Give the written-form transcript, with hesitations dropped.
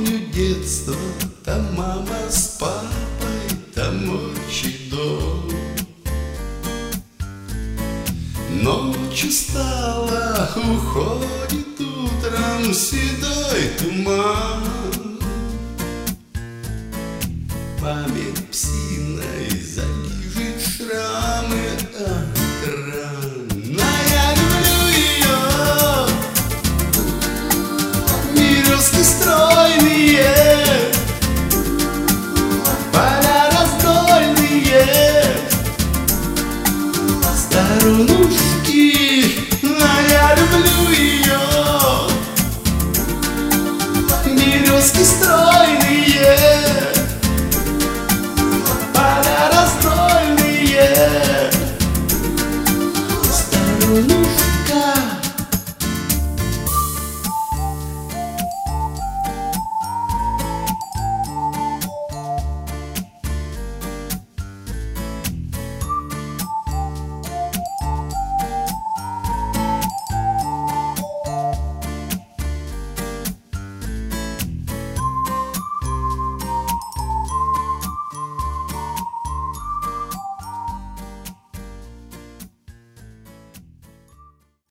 Помню детство, там мама с папой, там отчий дом. Ночью стала, уходит утром седой туман. Память псиной залижет шрамы от ран. Но я люблю ее. Березки стройные, поля раздольные, сторонушки, но я люблю ее. Березки